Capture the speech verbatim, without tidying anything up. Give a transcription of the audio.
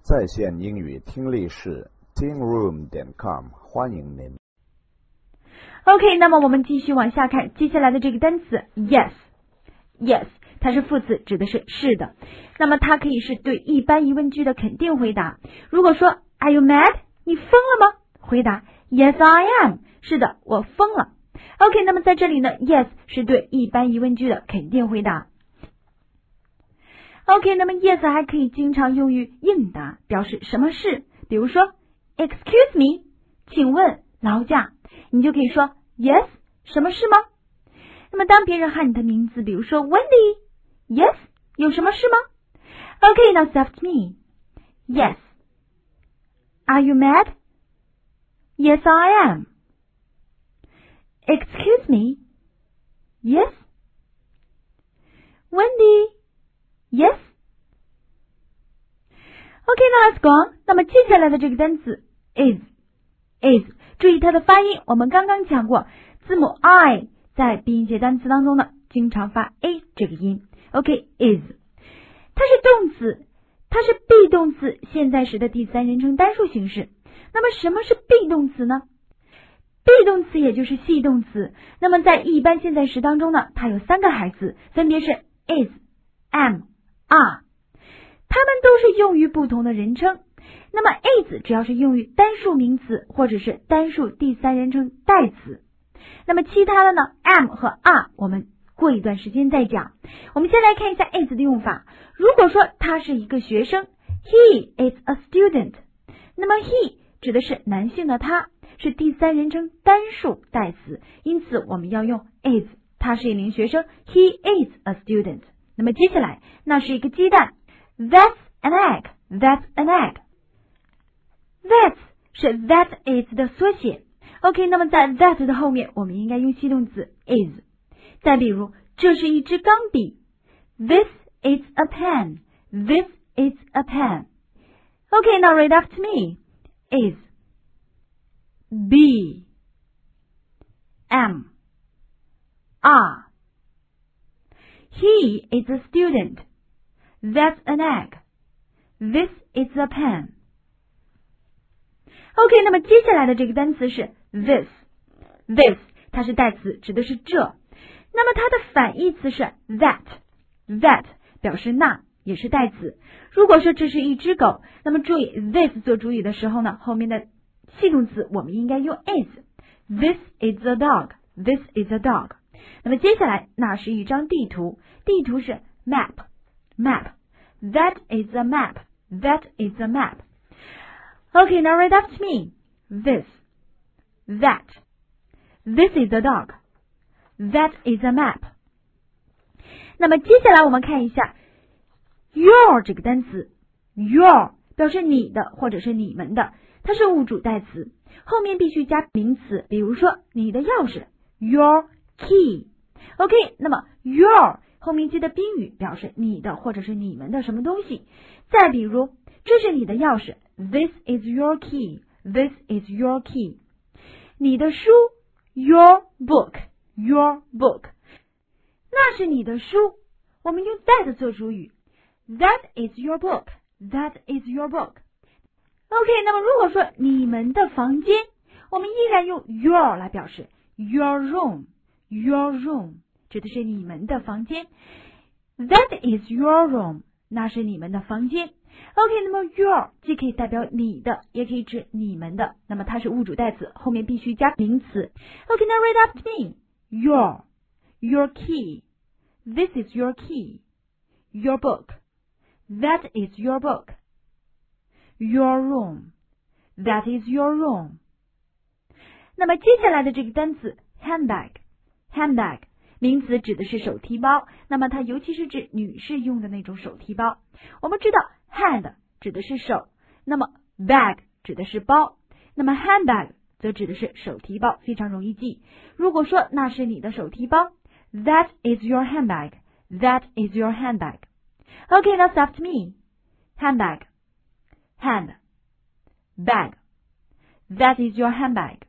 在线英语听力室 ting room 点 com 欢迎您。 OK， 那么我们继续往下看，接下来的这个单词 yes yes 它是副词，指的是是的。那么它可以是对一般疑问句的肯定回答。如果说 Are you mad？ 你疯了吗？回答 Yes I am， 是的，我疯了。OK， 那么在这里呢 yes 是对一般疑问句的肯定回答。OK， 那么 yes 还可以经常用于应答，表示什么事。比如说 Excuse me， 请问劳驾，你就可以说 Yes， 什么事吗？那么当别人喊你的名字，比如说 Wendy， Yes， 有什么事吗？ OK， now say after me Yes。 Are you mad? Yes I am. Excuse me? Yes. Wendy? Yes. OK， now let's go on。 那么接下来的这个单词 is is， 注意它的发音，我们刚刚讲过，字母 I 在闭音节单词当中呢经常发 a 这个音。 OK， is 它是动词，它是 be 动词现在时的第三人称单数形式。那么什么是 be 动词呢？ be 动词也就是系动词，那么在一般现在时当中呢，它有三个孩子，分别是 is am are， 它们都是用于不同的人称。那么 is 主要是用于单数名词或者是单数第三人称代词，那么其他的呢 am 和 are 我们过一段时间再讲。我们先来看一下 is 的用法。如果说他是一个学生 He is a student， 那么 he 指的是男性的他，是第三人称单数代词，因此我们要用 is， 他是一名学生 He is a student。 那么接下来那是一个鸡蛋 That's an egg That's an egg。 That 是 that is 的缩写。 OK， 那么在 that 的后面我们应该用系动词 is。 再比如这是一支钢笔 This is a pen This is a pen。 OK， now read after me is be am are He is a student That's an egg This is a pen。 OK， 那么接下来的这个单词是 this this 它是代词，指的是这。那么它的反义词是 that that 表示那，也是代词。如果说这是一只狗，那么注意 this 做主语的时候呢，后面的系动词我们应该用 is。 This is a dog This is a dog。 那么接下来那是一张地图，地图是 map map That is a map That is a map。 OK， now read after me This That This is a dog That is a map。 那么接下来我们看一下 your 这个单词， your 表示你的或者是你们的，它是物主代词，后面必须加名词，比如说你的钥匙 your key。 OK， 那么 your 后面接的宾语表示你的或者是你们的什么东西。再比如这是你的钥匙 This is your key This is your key。 你的书 your book Your book， 那是你的书，我们用 that 做主语 That is your book That is your book。 OK， 那么如果说你们的房间，我们依然用 your 来表示 Your room Your room 指的是你们的房间。 That is your room， 那是你们的房间。 OK， 那么 your 既可以代表你的，也可以指你们的，那么它是物主代词，后面必须加名词。 OK， now read after me Your, your key, this is your key, your book, that is your book, your room, that is your room。 那么接下来的这个单词 handbag, handbag 名词指的是手提包，那么它尤其是指女士用的那种手提包。我们知道 hand 指的是手，那么 bag 指的是包，那么 handbag则指的是手提包，非常容易记。如果说那是你的手提包 That is your handbag That is your handbag。 OK， now say after me handbag hand bag That is your handbag